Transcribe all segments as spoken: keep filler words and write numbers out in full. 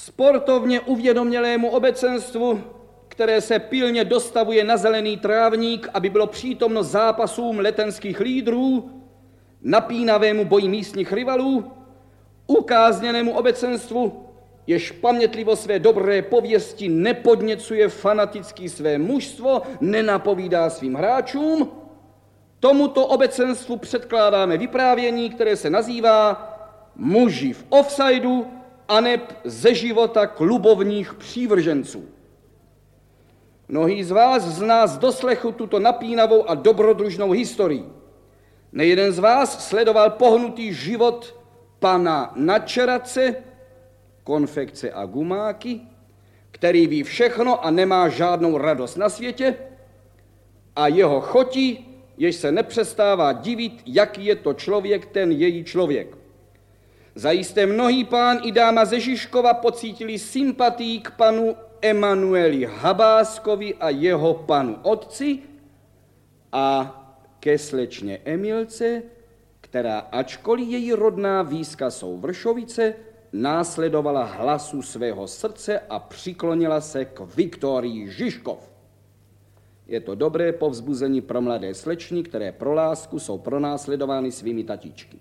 Sportovně uvědomělému obecenstvu, které se pilně dostavuje na zelený trávník, aby bylo přítomno zápasům letenských lídrů, napínavému boji místních rivalů, ukázněnému obecenstvu, jež pamětlivo své dobré pověsti nepodněcuje fanaticky své mužstvo, nenapovídá svým hráčům, tomuto obecenstvu předkládáme vyprávění, které se nazývá Muži v offsideu aneb ze života klubovních přívrženců. Mnohý z vás zná z doslechu tuto napínavou a dobrodružnou historii. Nejeden z vás sledoval pohnutý život pana Načerace, konfekce a gumáky, který ví všechno a nemá žádnou radost na světě, a jeho chotí, jež se nepřestává divit, jaký je to člověk, ten její člověk. Zajisté mnohý pán i dáma ze Žižkova pocítili sympatii k panu Emanueli Habáskovi a jeho panu otci a ke slečně Emilce, která, ačkoliv její rodná výska jsou Vršovice, následovala hlasu svého srdce a přiklonila se k Viktorii Žižkov. Je to dobré povzbuzení pro mladé slečny, které pro lásku jsou pronásledovány svými tatíčky.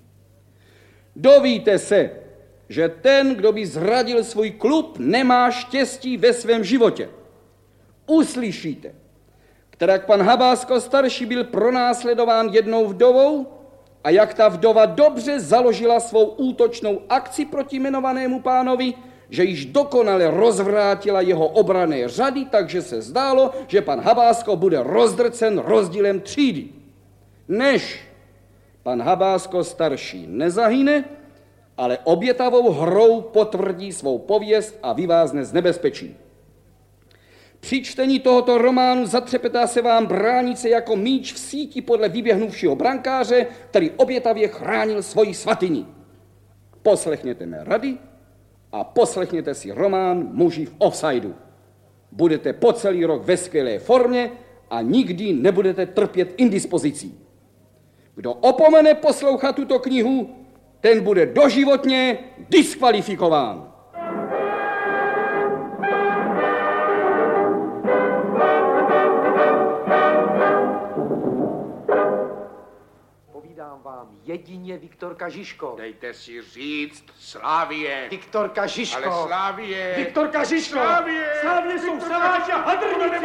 Dovíte se, že ten, kdo by zradil svůj klub, nemá štěstí ve svém životě. Uslyšíte, kterak pan Habásko starší byl pronásledován jednou vdovou a jak ta vdova dobře založila svou útočnou akci proti jmenovanému pánovi, že již dokonale rozvrátila jeho obranné řady, takže se zdálo, že pan Habásko bude rozdrcen rozdílem třídy. Než pan Habásko starší nezahyne, ale obětavou hrou potvrdí svou pověst a vyvázne z nebezpečí. Při čtení tohoto románu zatřepetá se vám bránice jako míč v síti podle vyběhnuvšího brankáře, který obětavě chránil svoji svatyni. Poslechněte mé rady a poslechněte si román Muži v offsideu. Budete po celý rok ve skvělé formě a nikdy nebudete trpět indispozicí. Kdo opomene poslouchat tuto knihu, ten bude doživotně diskvalifikován. Povídám vám jedině Viktorka Žižkov. Dejte si říct Slávie. Viktorka Žižkov. Ale Slávie. Viktorka Žižkov. Slávie. Slávie jsou saváči a hadrníci.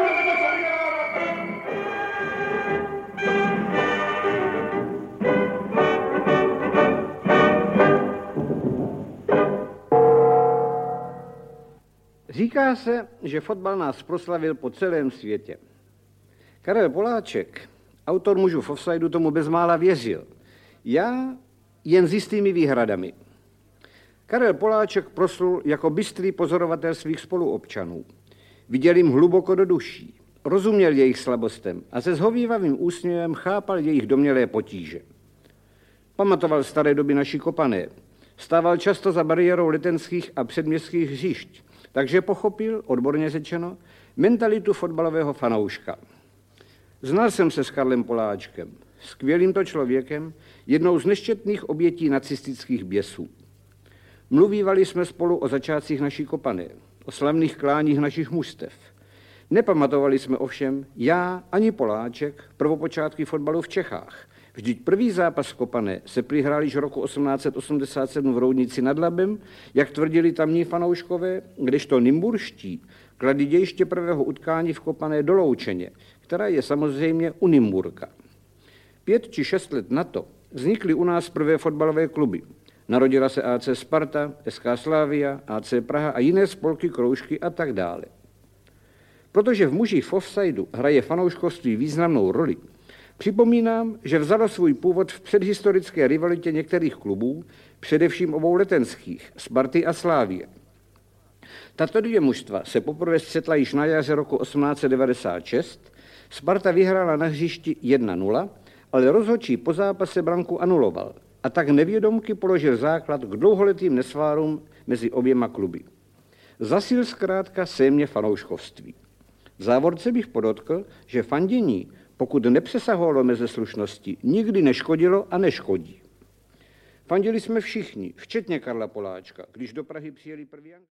Říká se, že fotbal nás proslavil po celém světě. Karel Poláček, autor Mužů v offsideu, tomu bezmála věřil. Já jen s jistými výhradami. Karel Poláček proslul jako bystrý pozorovatel svých spoluobčanů. Viděl jim hluboko do duší, rozuměl jejich slabostem a se zhovívavým úsměvem chápal jejich domnělé potíže. Pamatoval staré doby naší Kopané. Stával často za bariérou letenských a předměstských hřišť, takže pochopil, odborně řečeno, mentalitu fotbalového fanouška. Znal jsem se s Karlem Poláčkem, skvělým to člověkem, jednou z neštětných obětí nacistických běsů. Mluvívali jsme spolu o začátcích naší Kopané, o slavných kláních našich mužstev. Nepamatovali jsme ovšem, já ani Poláček, prvopočátky fotbalu v Čechách. Vždyť první zápas v Kopané se přihrál již roku osmnáct set osmdesát sedm v Roudnici nad Labem, jak tvrdili tamní fanouškové, kdežto nymburští kladli dějiště prvého utkání v Kopané do Loučeně, která je samozřejmě u Nymburka. Pět či šest let na to vznikly u nás prvé fotbalové kluby. Narodila se A C Sparta, S K Slavia, A C Praha a jiné spolky, kroužky a tak dále. Protože v Mužích v offsideu hraje fanouškovství významnou roli, připomínám, že vzalo svůj původ v předhistorické rivalitě některých klubů, především obou letenských, Sparty a Slávie. Tato dvě mužstva se poprvé střetla již na jaře roku osmnáct set devadesát šest, Sparta vyhrála na hřišti jedna nula, ale rozhodčí po zápase branku anuloval a tak nevědomky položil základ k dlouholetým nesvárům mezi oběma kluby. Zasil zkrátka sémě fanouškovství. V závorce bych podotkl, že fandění, pokud nepřesahovalo meze slušnosti, nikdy neškodilo a neškodí. Fandili jsme všichni, včetně Karla Poláčka, když do Prahy přijeli první